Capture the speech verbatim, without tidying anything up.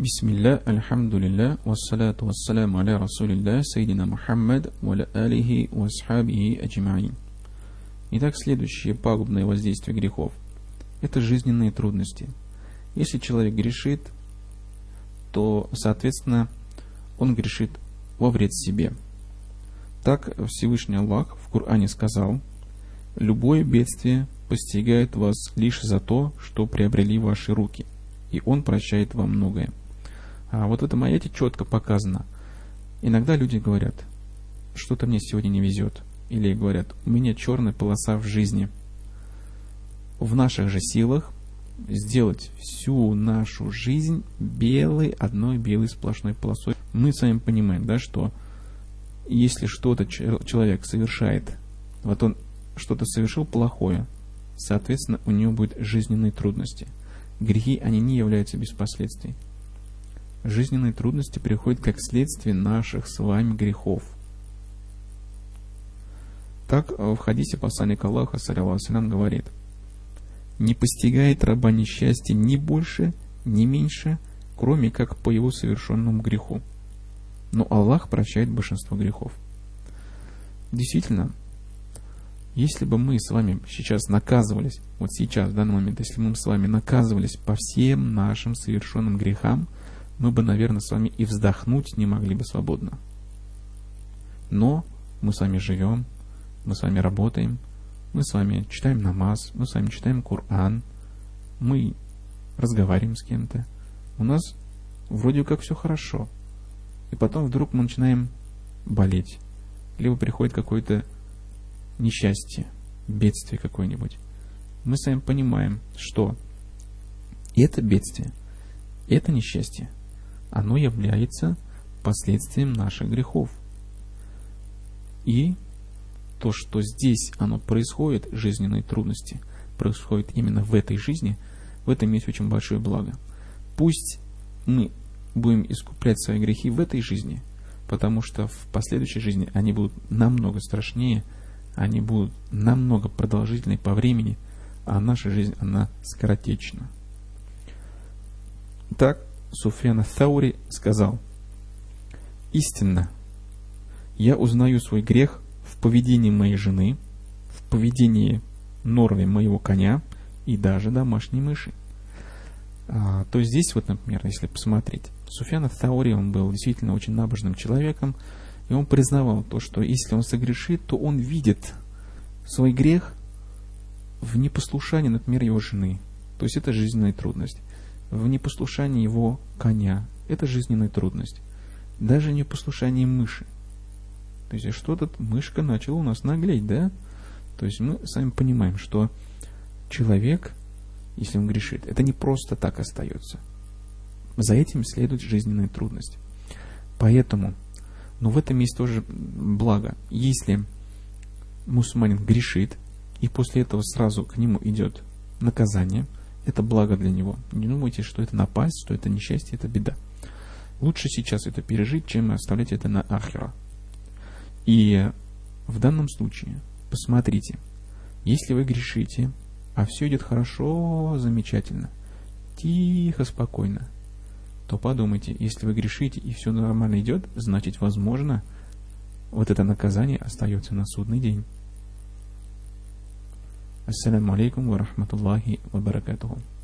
Бисмилля, альхамдулилля, вассаляту вассаляму аля расулилля, сайдина Мухаммад, ва аля алихи ва асхабихи аджмаин. Итак, следующее пагубное воздействие грехов – это жизненные трудности. Если человек грешит, то, соответственно, он грешит во вред себе. Так Всевышний Аллах в Коране сказал: «Любое бедствие постигает вас лишь за то, что приобрели ваши руки, и Он прощает вам многое». А вот в этом аяте четко показано. Иногда люди говорят: что-то мне сегодня не везет. Или говорят: у меня черная полоса в жизни. В наших же силах сделать всю нашу жизнь белой, одной белой сплошной полосой. Мы с вами понимаем, да, что если что-то человек совершает, вот он что-то совершил плохое, соответственно, у него будут жизненные трудности. Грехи, они не являются без последствий. Жизненные трудности приходят как следствие наших с вами грехов. Так в хадисе посланник Аллаха, саллаллаху алейхи ва саллям, говорит: «Не постигает раба несчастье ни больше, ни меньше, кроме как по его совершенному греху. Но Аллах прощает большинство грехов». Действительно, если бы мы с вами сейчас наказывались, вот сейчас, в данный момент, если бы мы с вами наказывались по всем нашим совершенным грехам, мы бы, наверное, с вами и вздохнуть не могли бы свободно. Но мы с вами живем, мы с вами работаем, мы с вами читаем намаз, мы с вами читаем Коран, мы разговариваем с кем-то, у нас вроде как все хорошо. И потом вдруг мы начинаем болеть, либо приходит какое-то несчастье, бедствие какое-нибудь. Мы с вами понимаем, что это бедствие, это несчастье, оно является последствием наших грехов. И то, что здесь оно происходит, жизненные трудности, происходят именно в этой жизни, в этом есть очень большое благо. Пусть мы будем искуплять свои грехи в этой жизни, потому что в последующей жизни они будут намного страшнее, они будут намного продолжительнее по времени, а наша жизнь, она скоротечна. Так Суфьян ат-Таури сказал: «Истинно, я узнаю свой грех в поведении моей жены, в поведении норове моего коня и даже домашней мыши». А, то есть здесь, вот, например, если посмотреть, Суфьян ат-Таури, он был действительно очень набожным человеком, и он признавал то, что если он согрешит, то он видит свой грех в непослушании, например, его жены. То есть это жизненная трудность. В непослушании его коня. Это жизненная трудность. Даже в непослушании мыши. То есть что-то мышка начала у нас наглеть, да? То есть мы сами понимаем, что человек, если он грешит, это не просто так остается. За этим следует жизненная трудность. Поэтому, но в этом есть тоже благо. Если мусульманин грешит, и после этого сразу к нему идет наказание, это благо для него. Не думайте, что это напасть, что это несчастье, это беда. Лучше сейчас это пережить, чем оставлять это на ахира. И в данном случае, посмотрите, если вы грешите, а все идет хорошо, замечательно, тихо, спокойно, то подумайте, если вы грешите и все нормально идет, значит, возможно, вот это наказание остается на судный день. Ассаляму алейкум ва рахматуллахи ва баракатуху.